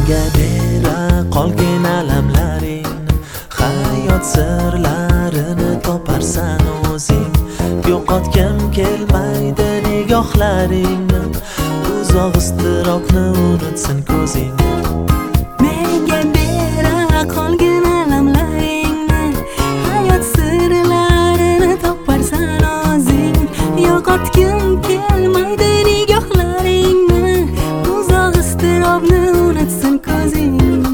Menga bera qolgin alamlaringni, hayot sirlarini toparsan o'zing. Yo'qotgim kelmaydi nigohlaringni, uzoq iztirobni unutsin ko'zing. Menga bera qolgin alamlaringni, hayot sirlarini toparsan o'zing. Yo'qotgim kelmaydi nigohlaringni, uzoq iztirobni unutsin ko'zing.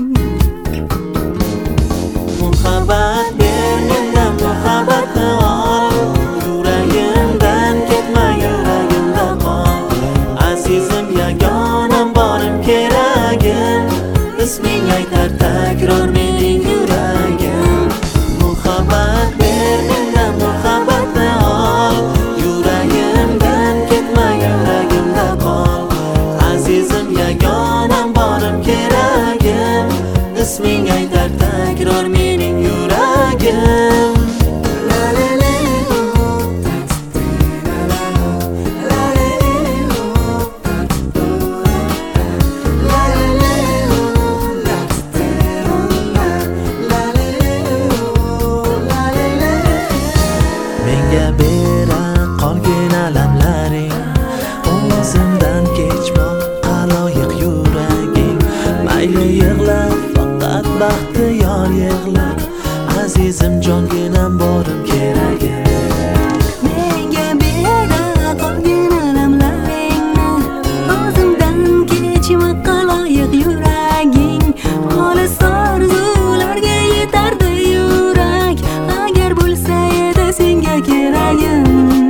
Muhabbat ber mendan, muhabbatni ol, yuragimdan ketma, yuragimda qol. Azizim, yagonam, borim, keragim, isming aytar takror mening yuragim. Muhabbat ber mendan, muhabbatni ol, yuragimdan ketma, yuragimda qol. Azizim, yagonam, borim, keragim, isming aytar takror mening yuragim. Menga bera qolgin alamlaring, o'zimdan kechmoq qaloyiq yuraging. Mayli yig'la, faqat baxtiyor yig'la, azizim, jonginam, borim, keragim. Menga bera qolgin alamlaringni, o'zimdan kechma qaloyiq yuraging. Xolis orzularga yetardi yurak, agar bo'lsa edi senga keragim.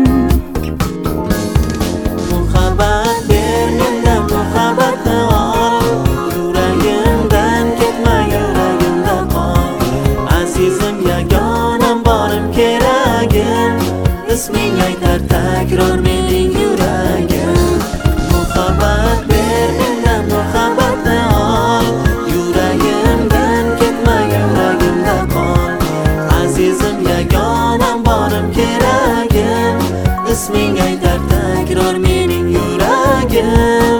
Muhabbat ber mendan, muhabbatni ol, yuragimdan ketma, yuragimda qol. Azizim, yagonam, borim, keragim, isming aytar takror mening yuragim. Muhabbat ber mendan, muhabbatni ol, yuragimdan ketma, yuragimda qol. Azizim, yagonam, borim, keragim, isming aytar takror mening yuragim.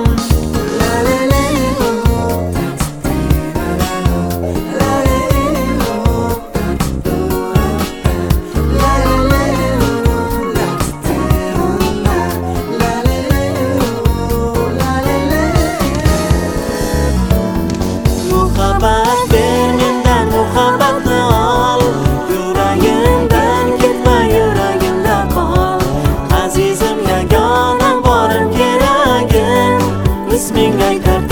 Muhabbat ber mendan, muhabbatni ol, yuragimdan ketma, yuragimda qol. Azizim, yagonam, borim, keragim, isming aytar